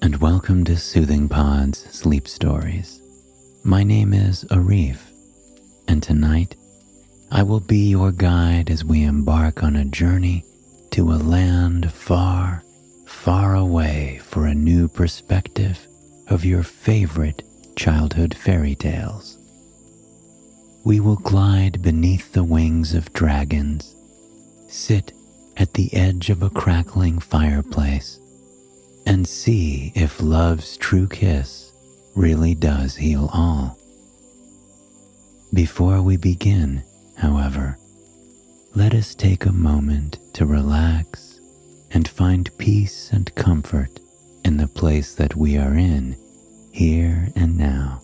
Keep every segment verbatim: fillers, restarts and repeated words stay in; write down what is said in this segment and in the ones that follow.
and welcome to Soothing Pod's Sleep Stories. My name is Arif, and tonight I will be your guide as we embark on a journey to a land far, far away for a new perspective of your favorite childhood fairy tales. We will glide beneath the wings of dragons, sit at the edge of a crackling fireplace, and see if love's true kiss really does heal all. Before we begin, however, let us take a moment to relax and find peace and comfort in the place that we are in, here and now.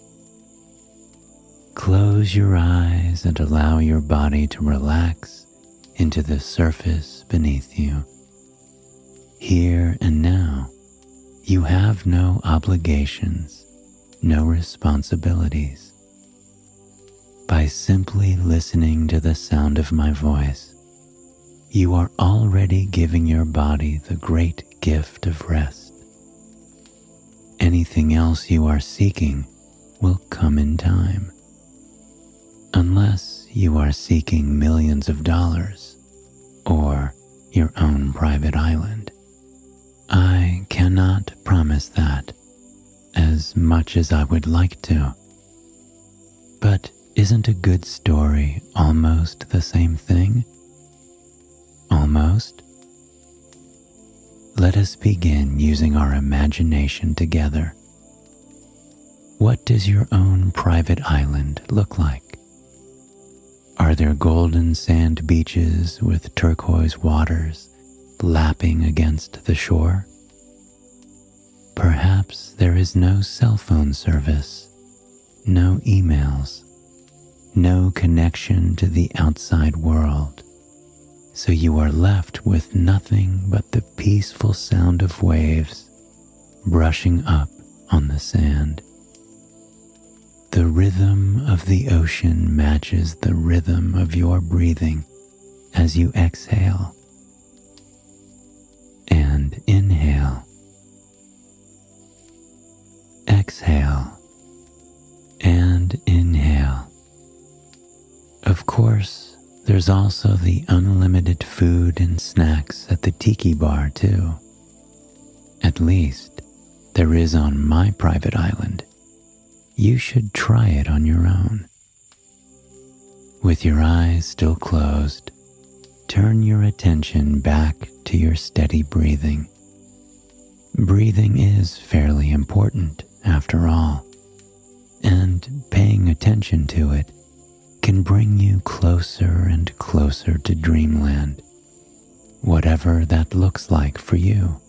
Close your eyes and allow your body to relax into the surface beneath you. Here and now, you have no obligations, no responsibilities. By simply listening to the sound of my voice, you are already giving your body the great gift of rest. Anything else you are seeking will come in time. Unless you are seeking millions of dollars or your own private island. I cannot promise that, as much as I would like to. But isn't a good story almost the same thing? Almost? Let us begin using our imagination together. What does your own private island look like? Are there golden sand beaches with turquoise waters lapping against the shore? Perhaps there is no cell phone service, no emails, no connection to the outside world, so you are left with nothing but the peaceful sound of waves brushing up on the sand. The rhythm of the ocean matches the rhythm of your breathing as you exhale and inhale. Exhale and inhale. Of course, there's also the unlimited food and snacks at the tiki bar too. At least, there is on my private island. You should try it on your own. With your eyes still closed, turn your attention back to your steady breathing. Breathing is fairly important, after all, and paying attention to it can bring you closer and closer to dreamland, whatever that looks like for you.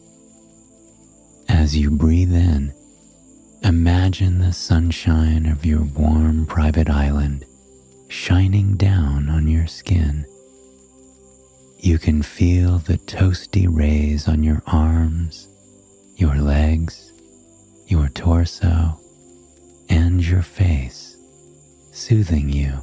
As you breathe in, imagine the sunshine of your warm private island shining down on your skin. You can feel the toasty rays on your arms, your legs, your torso, and your face, soothing you.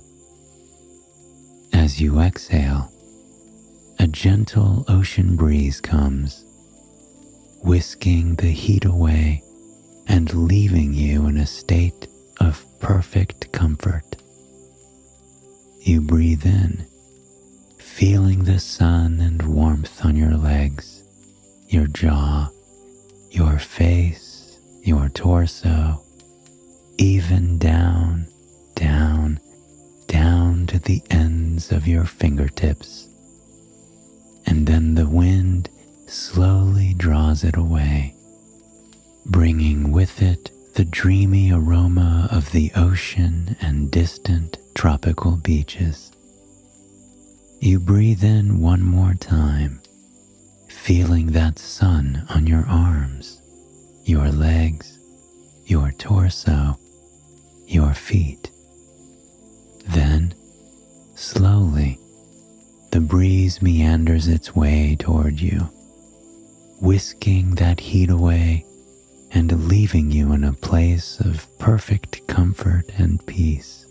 As you exhale, a gentle ocean breeze comes, whisking the heat away and leaving you in a state of perfect comfort. You breathe in, feeling the sun and warmth on your legs, your jaw, your face, your torso, even down, down, down to the ends of your fingertips. And then the wind slowly draws it away, bringing with it the dreamy aroma of the ocean and distant tropical beaches. You breathe in one more time, feeling that sun on your arms, your legs, your torso, your feet. Then, slowly, the breeze meanders its way toward you, whisking that heat away and leaving you in a place of perfect comfort and peace.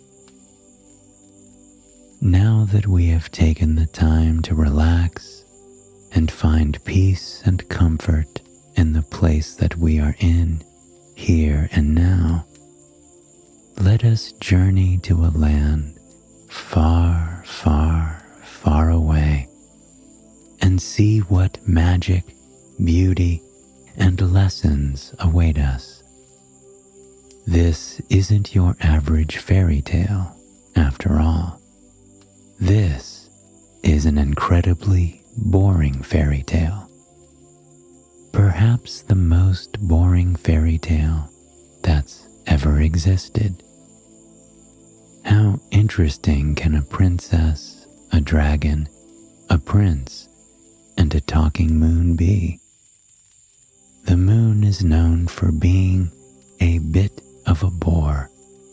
Now that we have taken the time to relax and find peace and comfort in the place that we are in, here and now, let us journey to a land far, far, far away and see what magic, beauty, and lessons await us. This isn't your average fairy tale, after all. This is an incredibly boring fairy tale. Perhaps the most boring fairy tale that's ever existed. How interesting can a princess, a dragon, a prince, and a talking moon be? The moon is known for being a bit of a bore.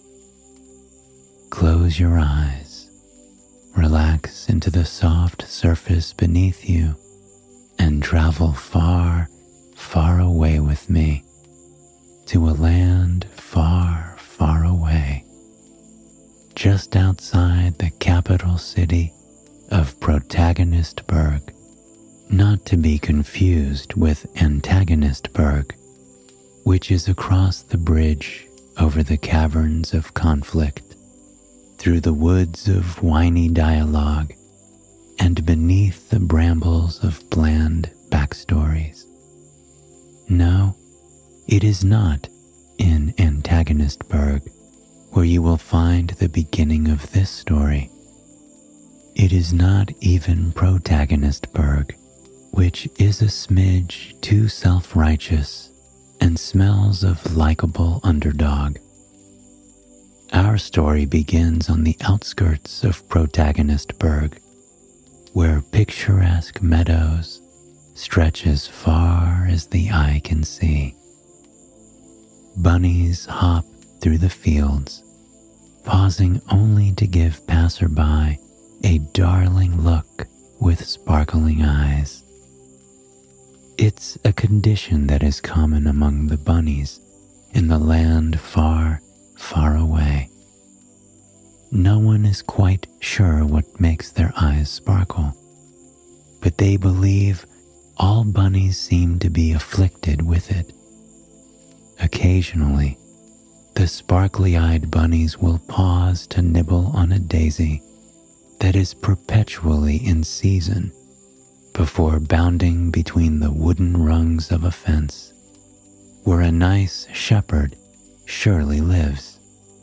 Close your eyes, relax into the soft surface beneath you, and travel far, far away with me to a land far, far away, just outside the capital city of Protagonistburg, not to be confused with Antagonistburg, which is across the bridge over the caverns of conflict, through the woods of whiny dialogue, and beneath the brambles of bland backstories. No, it is not in Antagonistburg where you will find the beginning of this story. It is not even Protagonistburg, which is a smidge too self-righteous and smells of likable underdog. Our story begins on the outskirts of Protagonistburg, where picturesque meadows stretch as far as the eye can see. Bunnies hop through the fields, pausing only to give passerby a darling look with sparkling eyes. It's a condition that is common among the bunnies in the land far, far away. No one is quite sure what makes their eyes sparkle, but they believe all bunnies seem to be afflicted with it. Occasionally, the sparkly-eyed bunnies will pause to nibble on a daisy that is perpetually in season before bounding between the wooden rungs of a fence where a nice shepherd surely lives.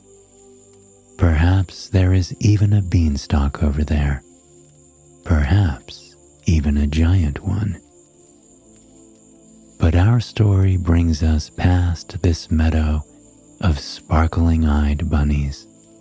Perhaps there is even a beanstalk over there, perhaps even a giant one. But our story brings us past this meadow of sparkling-eyed bunnies.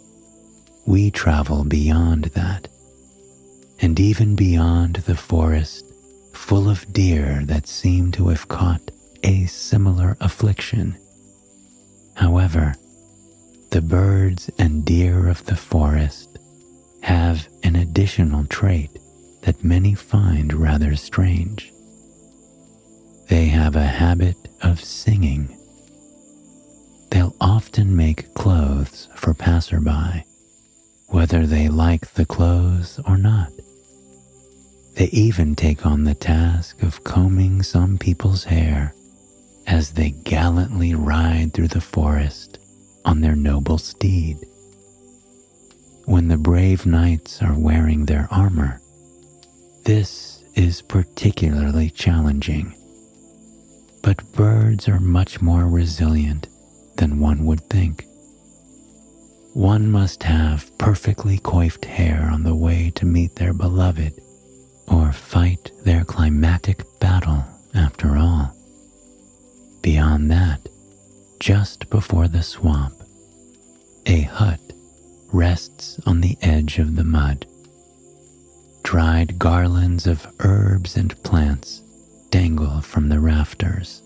We travel beyond that, and even beyond the forest full of deer that seem to have caught a similar affliction. However, the birds and deer of the forest have an additional trait that many find rather strange. They have a habit of singing. They'll often make clothes for passerby, whether they like the clothes or not. They even take on the task of combing some people's hair as they gallantly ride through the forest on their noble steed. When the brave knights are wearing their armor, this is particularly challenging. But birds are much more resilient than one would think. One must have perfectly coiffed hair on the way to meet their beloved, or fight their climactic battle after all. Beyond that, just before the swamp, a hut rests on the edge of the mud. Dried garlands of herbs and plants dangle from the rafters.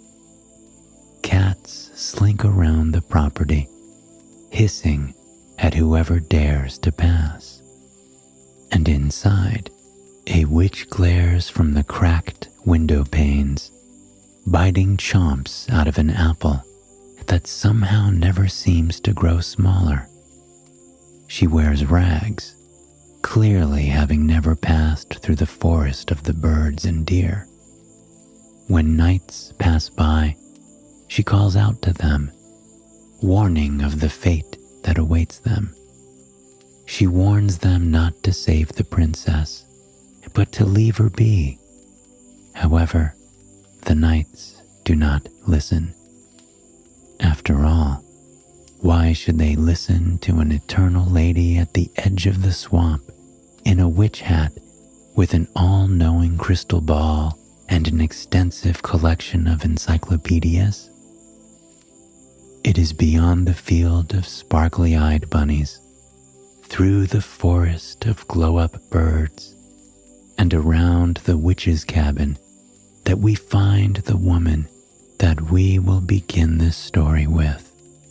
Cats slink around the property, hissing at whoever dares to pass. And inside, a witch glares from the cracked window panes, biting chomps out of an apple that somehow never seems to grow smaller. She wears rags, clearly having never passed through the forest of the birds and deer. when knights pass by, she calls out to them, warning of the fate that awaits them. She warns them not to save the princess, but to leave her be. However, the knights do not listen. After all, why should they listen to an eternal lady at the edge of the swamp in a witch hat with an all-knowing crystal ball and an extensive collection of encyclopedias? It is beyond the field of sparkly-eyed bunnies, through the forest of glow-up birds, and around the witch's cabin that we find the woman that we will begin this story with.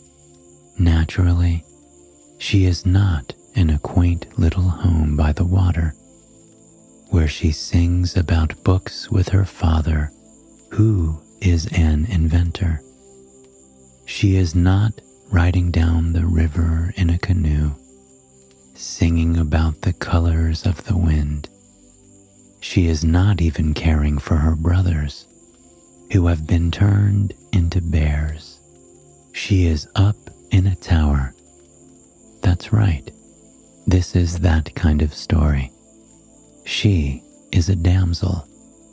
Naturally, she is not in a quaint little home by the water, where she sings about books with her father, who is an inventor. She is not riding down the river in a canoe, singing about the colors of the wind. She is not even caring for her brothers, who have been turned into bears. She is up in a tower. That's right, this is that kind of story. She is a damsel,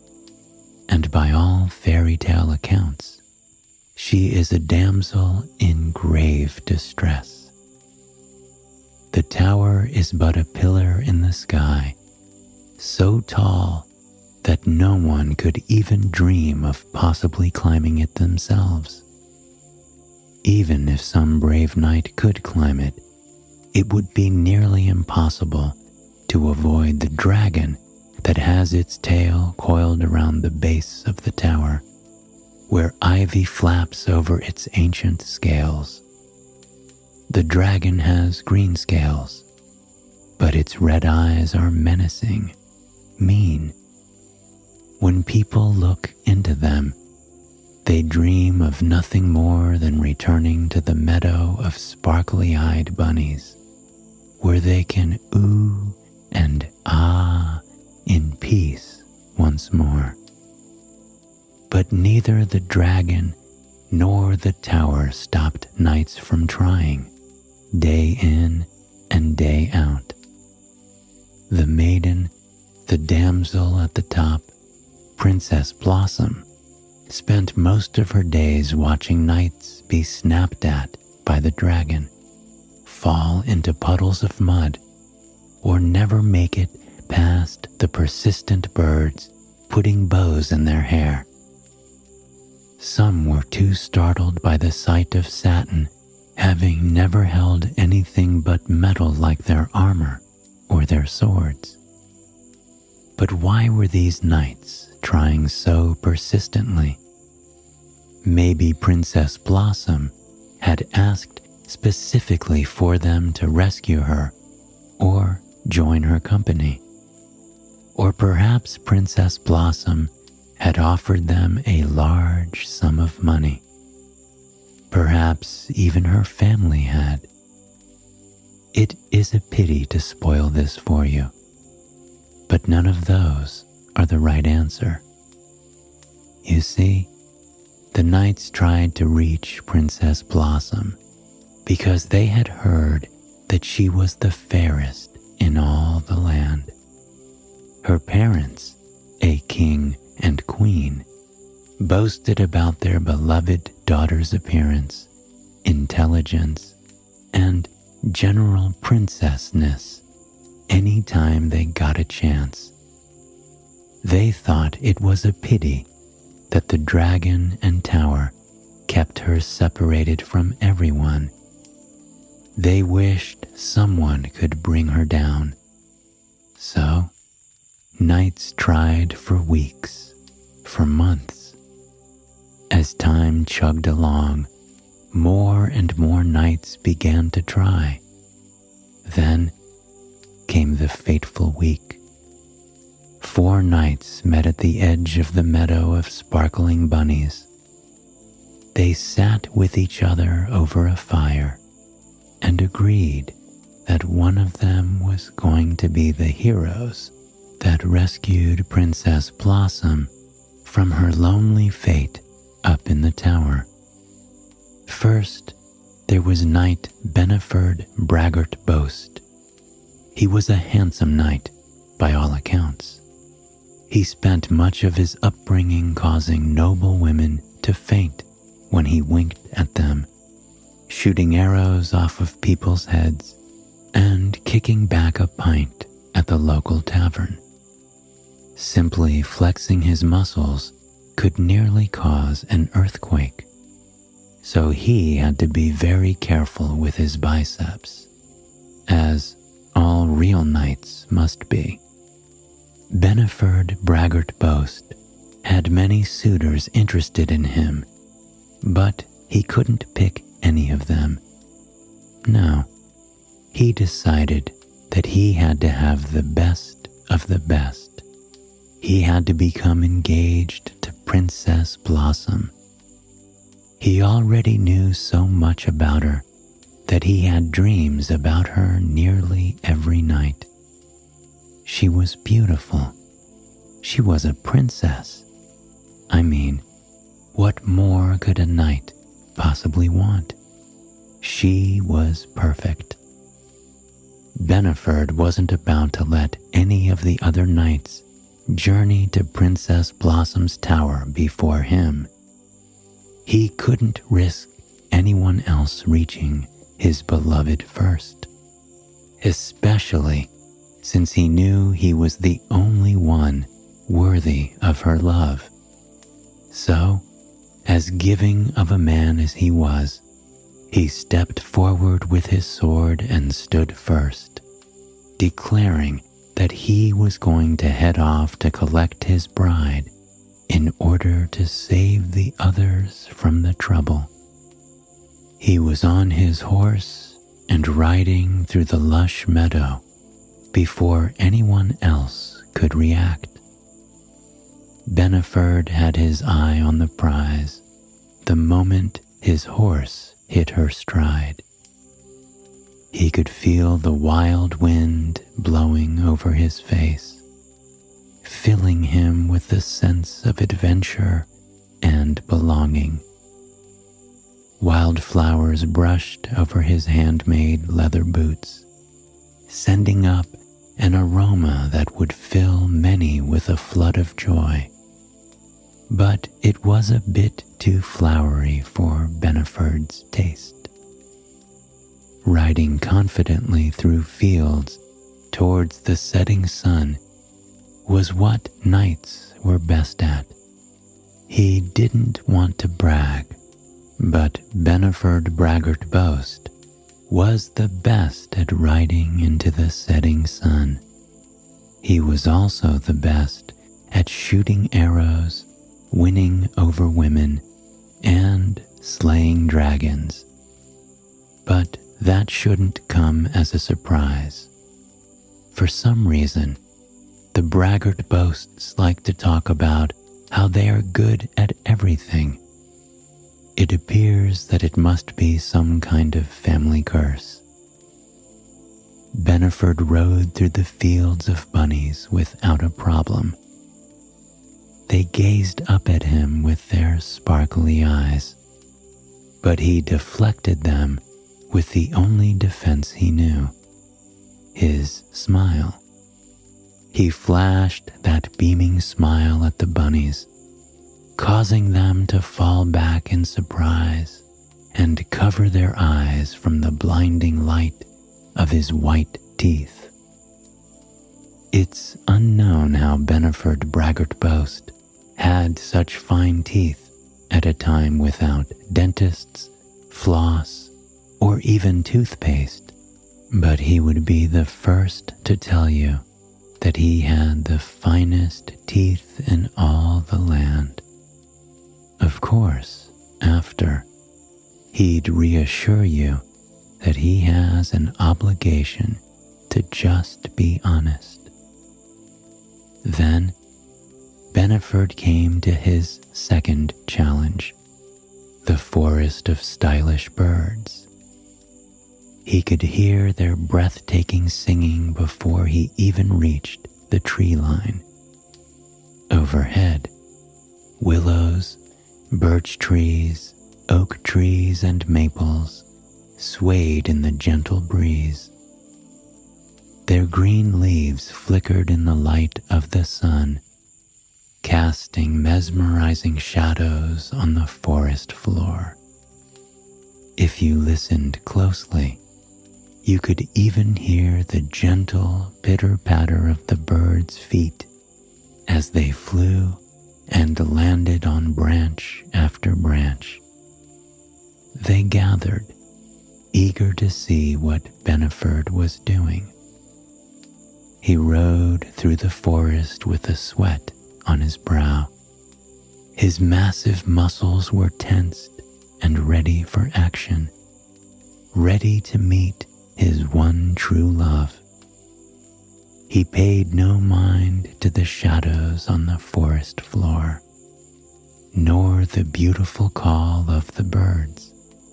and by all fairy tale accounts, she is a damsel in grave distress. The tower is but a pillar in the sky, so tall that no one could even dream of possibly climbing it themselves. Even if some brave knight could climb it, it would be nearly impossible to avoid the dragon that has its tail coiled around the base of the tower, where ivy flaps over its ancient scales. The dragon has green scales, but its red eyes are menacing, mean. When people look into them, they dream of nothing more than returning to the meadow of sparkly-eyed bunnies, where they can ooh and ah in peace once more. But neither the dragon nor the tower stopped knights from trying, day in and day out. The maiden, the damsel at the top, Princess Blossom, spent most of her days watching knights be snapped at by the dragon, fall into puddles of mud, or never make it past the persistent birds putting bows in their hair. Some were too startled by the sight of satin, having never held anything but metal like their armor or their swords. But why were these knights trying so persistently? Maybe Princess Blossom had asked specifically for them to rescue her or join her company. Or perhaps Princess Blossom had offered them a large sum of money. Perhaps even her family had. It is a pity to spoil this for you, but none of those are the right answer. You see, the knights tried to reach Princess Blossom because they had heard that she was the fairest in all the land. Her parents, a king and queen, boasted about their beloved daughter's appearance, intelligence, and general princessness any time they got a chance. They thought it was a pity that the dragon and tower kept her separated from everyone. They wished someone could bring her down. So, knights tried for weeks, for months. As time chugged along, more and more knights began to try. Then came the fateful week. Four knights met at the edge of the meadow of sparkling bunnies. They sat with each other over a fire and agreed that one of them was going to be the heroes that rescued Princess Blossom from her lonely fate up in the tower. First, there was Knight Beneford Braggart Boast. He was a handsome knight, by all accounts. He spent much of his upbringing causing noble women to faint when he winked at them, shooting arrows off of people's heads, and kicking back a pint at the local tavern. Simply flexing his muscles could nearly cause an earthquake, so he had to be very careful with his biceps, as all real knights must be. Beneford Braggart Boast had many suitors interested in him, but he couldn't pick any of them. No, he decided that he had to have the best of the best. He had to become engaged to Princess Blossom. He already knew so much about her that he had dreams about her nearly every night. She was beautiful. She was a princess. I mean, what more could a knight possibly want? She was perfect. Beneford wasn't about to let any of the other knights journey to Princess Blossom's tower before him. He couldn't risk anyone else reaching his beloved first, especially since he knew he was the only one worthy of her love. So, as giving of a man as he was, he stepped forward with his sword and stood first, declaring that he was going to head off to collect his bride in order to save the others from the trouble. He was on his horse and riding through the lush meadow before anyone else could react. Beneford had his eye on the prize the moment his horse hit her stride. He could feel the wild wind blowing over his face, filling him with the sense of adventure and belonging. Wildflowers brushed over his handmade leather boots, sending up an aroma that would fill many with a flood of joy. But it was a bit too flowery for Beneford's taste. Riding confidently through fields towards the setting sun was what knights were best at. He didn't want to brag, but Beneford Braggart Boast was the best at riding into the setting sun. He was also the best at shooting arrows, winning over women, and slaying dragons. But that shouldn't come as a surprise. For some reason, the Braggart Boasts like to talk about how they are good at everything. It appears that it must be some kind of family curse. Beneford rode through the fields of bunnies without a problem. They gazed up at him with their sparkly eyes, but he deflected them with the only defense he knew, his smile. He flashed that beaming smile at the bunnies, causing them to fall back in surprise and cover their eyes from the blinding light of his white teeth. It's unknown how Beneford Braggart Boast had such fine teeth at a time without dentists, floss, or even toothpaste, but he would be the first to tell you that he had the finest teeth in all the land. Of course, after, he'd reassure you that he has an obligation to just be honest. Then, Beneford came to his second challenge, the forest of stylish birds. He could hear their breathtaking singing before he even reached the tree line. Overhead, willows, birch trees, oak trees, and maples swayed in the gentle breeze. Their green leaves flickered in the light of the sun, casting mesmerizing shadows on the forest floor. If you listened closely, you could even hear the gentle pitter-patter of the birds' feet as they flew and landed on branch after branch. They gathered, eager to see what Beneford was doing. He rode through the forest with a sweat on his brow. His massive muscles were tensed and ready for action, ready to meet his one true love. He paid no mind to the shadows on the forest floor, nor the beautiful call of the birds.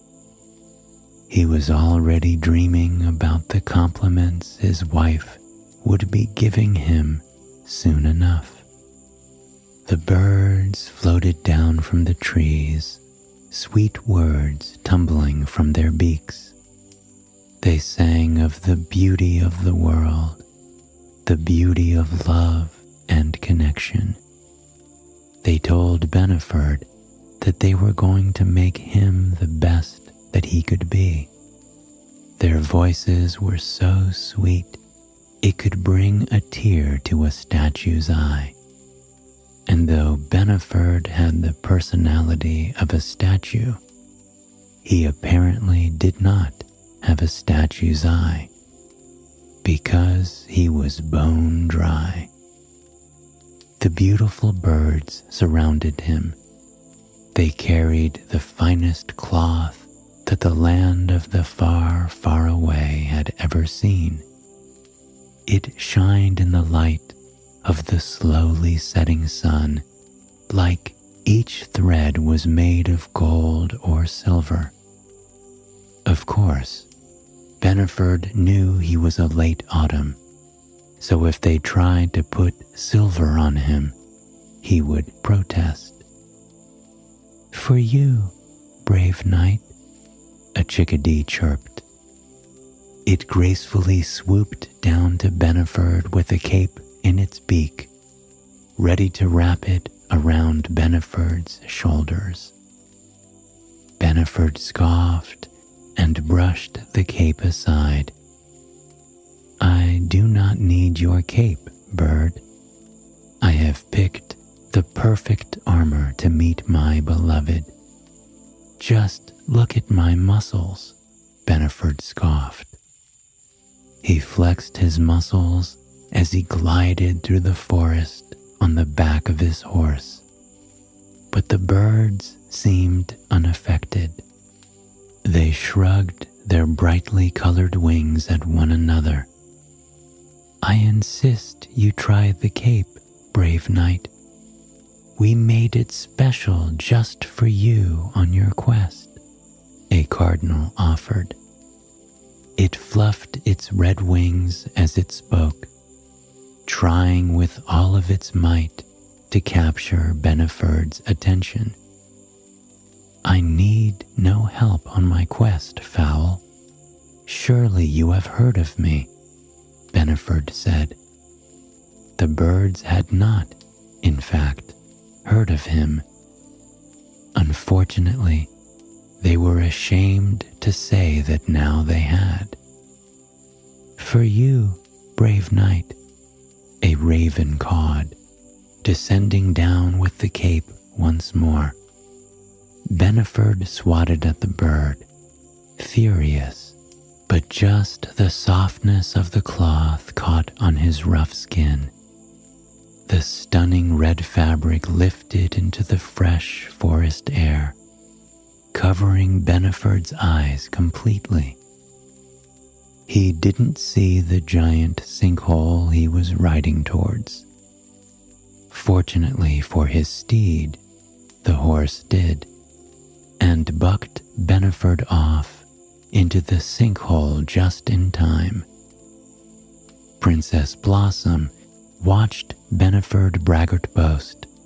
He was already dreaming about the compliments his wife would be giving him soon enough. The birds floated down from the trees, sweet words tumbling from their beaks. They sang of the beauty of the world, the beauty of love and connection. They told Beneford that they were going to make him the best that he could be. Their voices were so sweet it could bring a tear to a statue's eye. And though Beneford had the personality of a statue, he apparently did not have a statue's eye, because he was bone dry. The beautiful birds surrounded him. They carried the finest cloth that the land of the far, far away had ever seen. It shined in the light of the slowly setting sun, like each thread was made of gold or silver. Of course, Beneford knew he was a late autumn, so if they tried to put silver on him, he would protest. "For you, brave knight," a chickadee chirped. It gracefully swooped down to Beneford with a cape in its beak, ready to wrap it around Beneford's shoulders. Beneford scoffed and brushed the cape aside. "I do not need your cape, bird. I have picked the perfect armor to meet my beloved. Just look at my muscles," Beneford scoffed. He flexed his muscles as he glided through the forest on the back of his horse, but the birds seemed unaffected. They shrugged their brightly colored wings at one another. "I insist you try the cape, brave knight. We made it special just for you on your quest," a cardinal offered. It fluffed its red wings as it spoke, trying with all of its might to capture Beneford's attention. "I need no help on my quest, fowl. Surely you have heard of me," Beneford said. The birds had not, in fact, heard of him. Unfortunately, they were ashamed to say that now they had. "For you, brave knight," a raven cawed, descending down with the cape once more. Beneford swatted at the bird, furious, but just the softness of the cloth caught on his rough skin. The stunning red fabric lifted into the fresh forest air, covering Beneford's eyes completely. He didn't see the giant sinkhole he was riding towards. Fortunately for his steed, the horse did, and bucked Beneford off into the sinkhole just in time. Princess Blossom watched Beneford braggart boast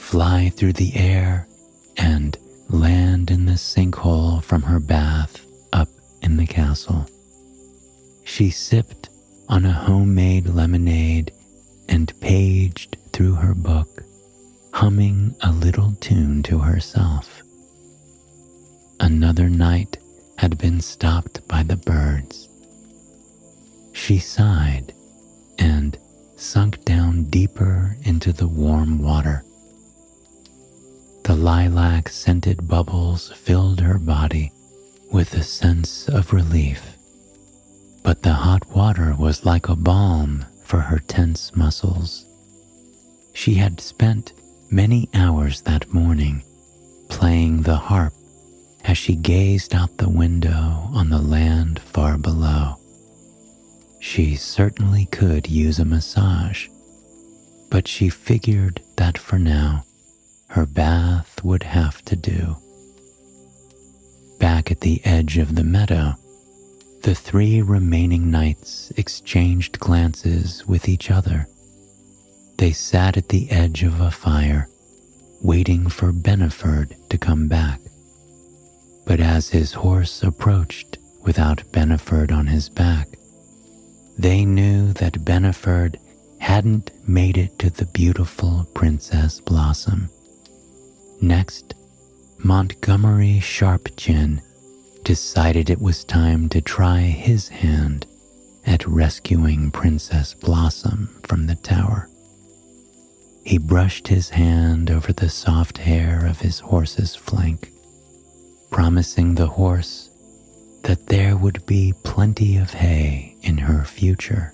fly through the air and land in the sinkhole from her bath up in the castle. She sipped on a homemade lemonade and paged through her book, humming a little tune to herself. Another night had been stopped by the birds. She sighed and sunk down deeper into the warm water. The lilac-scented bubbles filled her body with a sense of relief, but the hot water was like a balm for her tense muscles. She had spent many hours that morning playing the harp as she gazed out the window on the land far below. She certainly could use a massage, but she figured that for now, her bath would have to do. Back at the edge of the meadow, the three remaining knights exchanged glances with each other. They sat at the edge of a fire, waiting for Beneford to come back. But as his horse approached without Beneford on his back, they knew that Beneford hadn't made it to the beautiful Princess Blossom. Next, Montgomery Sharpchin decided it was time to try his hand at rescuing Princess Blossom from the tower. He brushed his hand over the soft hair of his horse's flank, promising the horse that there would be plenty of hay in her future.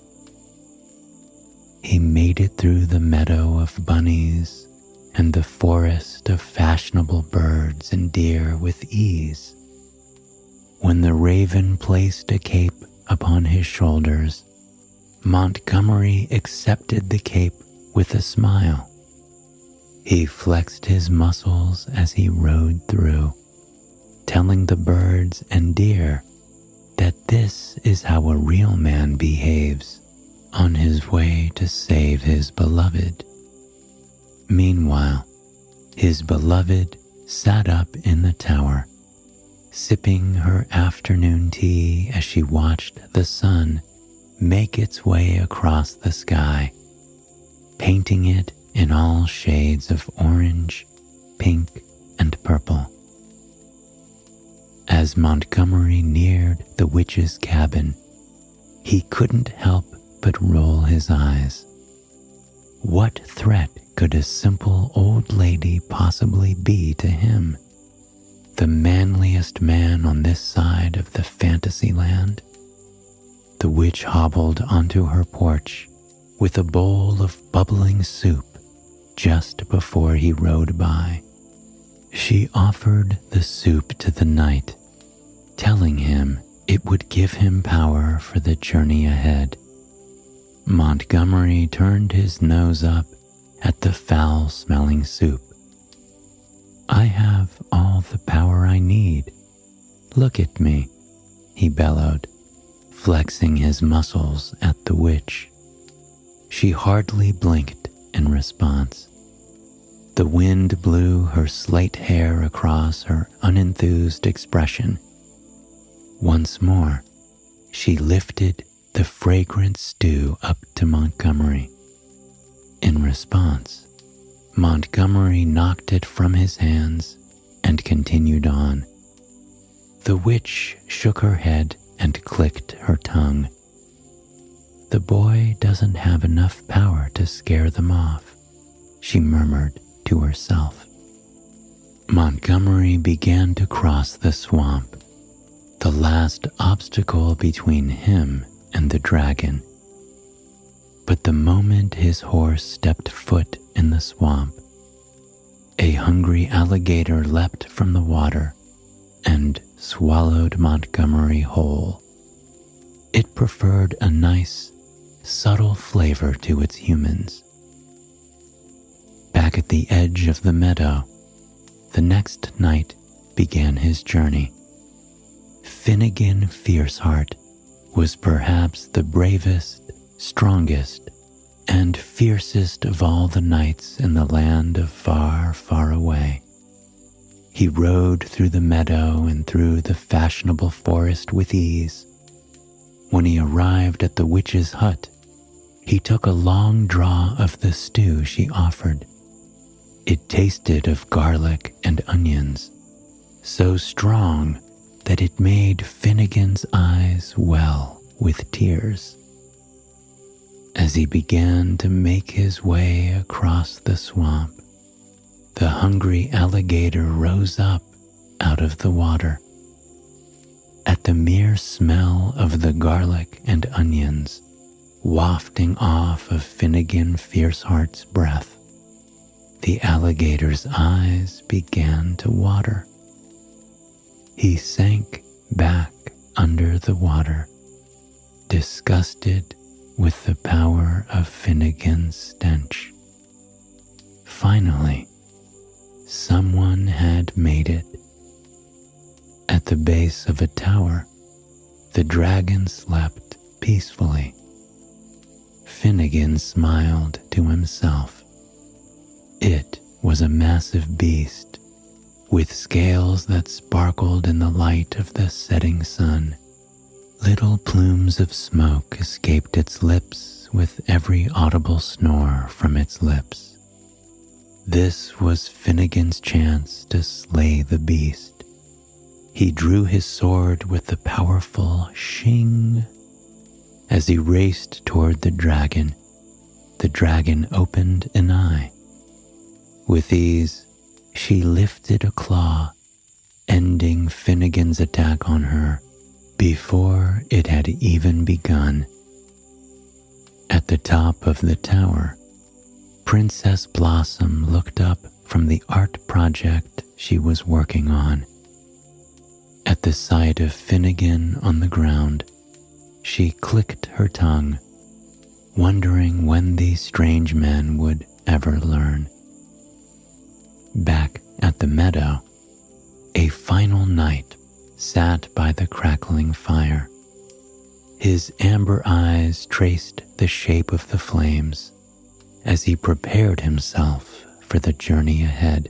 He made it through the meadow of bunnies and the forest of fashionable birds and deer with ease. When the raven placed a cape upon his shoulders, Montgomery accepted the cape with a smile. He flexed his muscles as he rode through, telling the birds and deer that this is how a real man behaves on his way to save his beloved. Meanwhile, his beloved sat up in the tower, sipping her afternoon tea as she watched the sun make its way across the sky, painting it in all shades of orange, pink, and purple. As Montgomery neared the witch's cabin, he couldn't help but roll his eyes. What threat could a simple old lady possibly be to him, the manliest man on this side of the fantasy land? The witch hobbled onto her porch with a bowl of bubbling soup just before he rode by. She offered the soup to the knight, telling him it would give him power for the journey ahead. Montgomery turned his nose up at the foul-smelling soup. "I have all the power I need. Look at me," he bellowed, flexing his muscles at the witch. She hardly blinked in response. The wind blew her slate hair across her unenthused expression. Once more, she lifted the fragrant stew up to Montgomery. In response, Montgomery knocked it from his hands and continued on. The witch shook her head and clicked her tongue. "The boy doesn't have enough power to scare them off," she murmured to herself. Montgomery began to cross the swamp, the last obstacle between him and the dragon. But the moment his horse stepped foot in the swamp, a hungry alligator leapt from the water and swallowed Montgomery whole. It preferred a nice, subtle flavor to its humans. Back at the edge of the meadow, the next knight began his journey. Finnegan Fierceheart was perhaps the bravest, strongest, and fiercest of all the knights in the land of far, far away. He rode through the meadow and through the fashionable forest with ease. When he arrived at the witch's hut, he took a long draw of the stew she offered. It tasted of garlic and onions, so strong that it made Finnegan's eyes well with tears. As he began to make his way across the swamp, the hungry alligator rose up out of the water. At the mere smell of the garlic and onions wafting off of Finnegan Fierceheart's breath, the alligator's eyes began to water. He sank back under the water, disgusted with the power of Finnegan's stench. Finally, someone had made it. At the base of a tower, the dragon slept peacefully. Finnegan smiled to himself. It was a massive beast, with scales that sparkled in the light of the setting sun. Little plumes of smoke escaped its lips with every audible snore from its lips. This was Finnegan's chance to slay the beast. He drew his sword with the powerful shing. As he raced toward the dragon, the dragon opened an eye. With ease, she lifted a claw, ending Finnegan's attack on her before it had even begun. At the top of the tower, Princess Blossom looked up from the art project she was working on. At the sight of Finnegan on the ground, she clicked her tongue, wondering when these strange men would ever learn. Back at the meadow, a final knight sat by the crackling fire. His amber eyes traced the shape of the flames as he prepared himself for the journey ahead.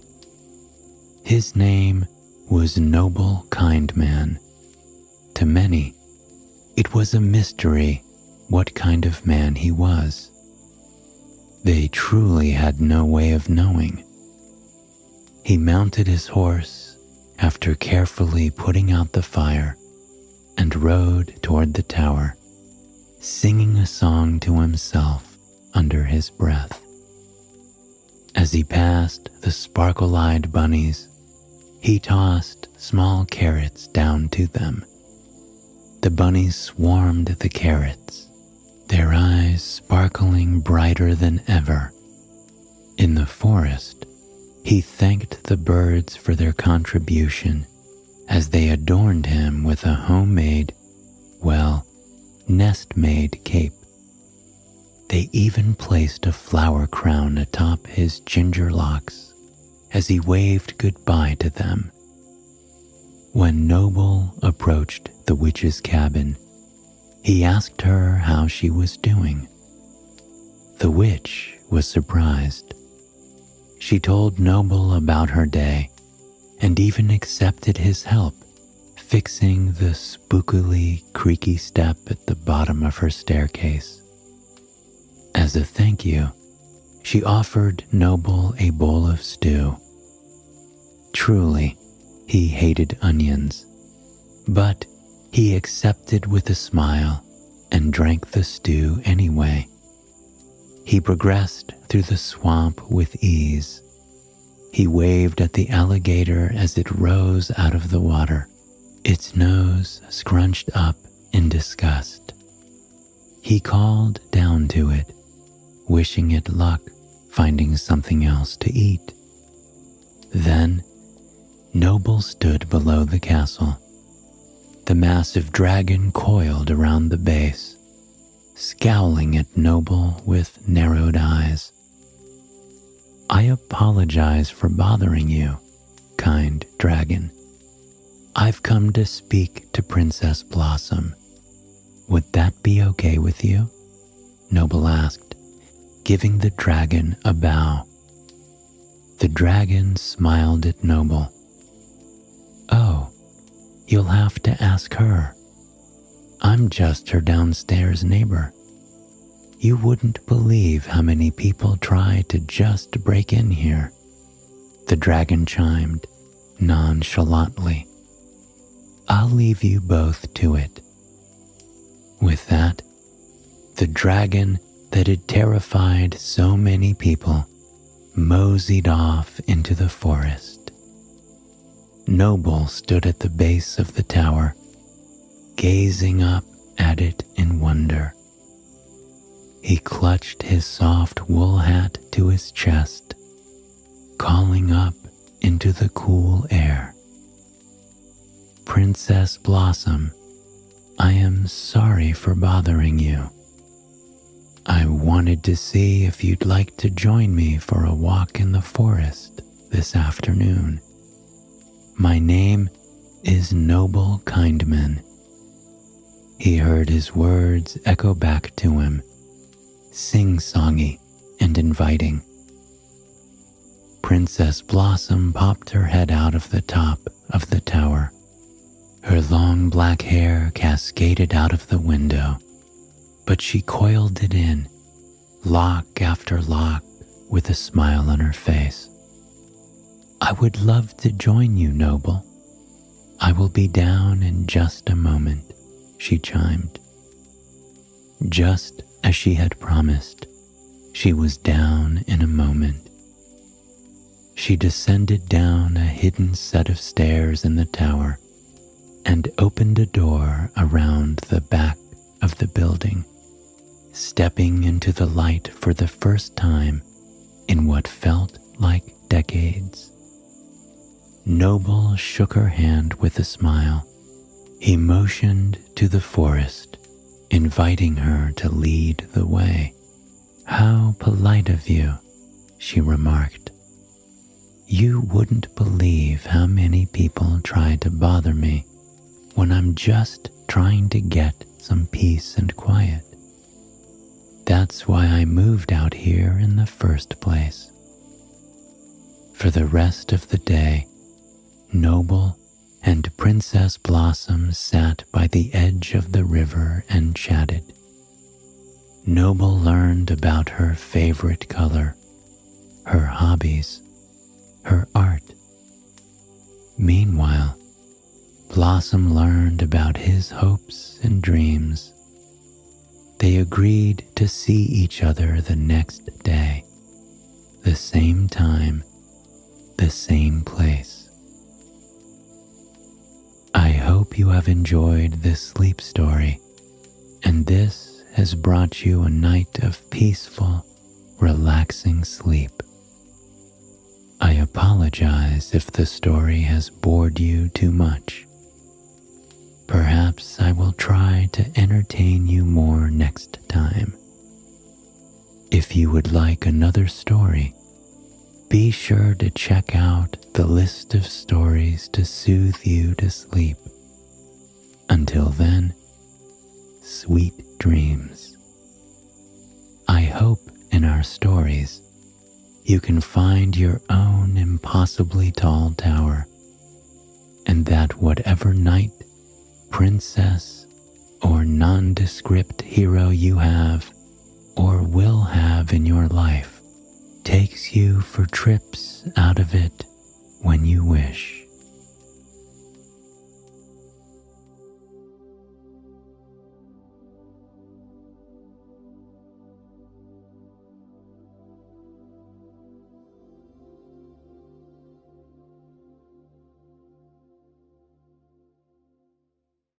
His name was Noble Kindman. To many, it was a mystery what kind of man he was. They truly had no way of knowing. He mounted his horse after carefully putting out the fire and rode toward the tower, singing a song to himself under his breath. As he passed the sparkle-eyed bunnies, he tossed small carrots down to them. The bunnies swarmed the carrots, their eyes sparkling brighter than ever. In the forest, he thanked the birds for their contribution as they adorned him with a homemade, well, nest-made cape. They even placed a flower crown atop his ginger locks as he waved goodbye to them. When Noble approached the witch's cabin, he asked her how she was doing. The witch was surprised. She told Noble about her day and even accepted his help fixing the spookily creaky step at the bottom of her staircase. As a thank you, she offered Noble a bowl of stew. Truly, he hated onions, but he accepted with a smile and drank the stew anyway. He progressed through the swamp with ease. He waved at the alligator as it rose out of the water, its nose scrunched up in disgust. He called down to it, wishing it luck finding something else to eat. Then, Noble stood below the castle. The massive dragon coiled around the base, scowling at Noble with narrowed eyes. "I apologize for bothering you, kind dragon. I've come to speak to Princess Blossom. Would that be okay with you?" Noble asked, giving the dragon a bow. The dragon smiled at Noble. "Oh, you'll have to ask her. I'm just her downstairs neighbor. You wouldn't believe how many people try to just break in here," the dragon chimed nonchalantly. "I'll leave you both to it." With that, the dragon that had terrified so many people moseyed off into the forest. Noble stood at the base of the tower, gazing up at it in wonder. He clutched his soft wool hat to his chest, calling up into the cool air. "Princess Blossom, I am sorry for bothering you. I wanted to see if you'd like to join me for a walk in the forest this afternoon. My name is Noble Kindman." He heard his words echo back to him, sing-songy and inviting. Princess Blossom popped her head out of the top of the tower. Her long black hair cascaded out of the window, but she coiled it in, lock after lock, with a smile on her face. "I would love to join you, Noble. I will be down in just a moment," she chimed. Just as she had promised, she was down in a moment. She descended down a hidden set of stairs in the tower and opened a door around the back of the building, stepping into the light for the first time in what felt like decades. Noble shook her hand with a smile. He motioned to the forest, inviting her to lead the way. "How polite of you," she remarked. "You wouldn't believe how many people try to bother me when I'm just trying to get some peace and quiet. That's why I moved out here in the first place." For the rest of the day, Noble and Princess Blossom sat by the edge of the river and chatted. Noble learned about her favorite color, her hobbies, her art. Meanwhile, Blossom learned about his hopes and dreams. They agreed to see each other the next day, the same time, the same place. I hope you have enjoyed this sleep story, and this has brought you a night of peaceful, relaxing sleep. I apologize if the story has bored you too much. Perhaps I will try to entertain you more next time. If you would like another story, be sure to check out the list of stories to soothe you to sleep. Until then, sweet dreams. I hope in our stories you can find your own impossibly tall tower, and that whatever knight, princess, or nondescript hero you have or will have in your life takes you for trips out of it when you wish.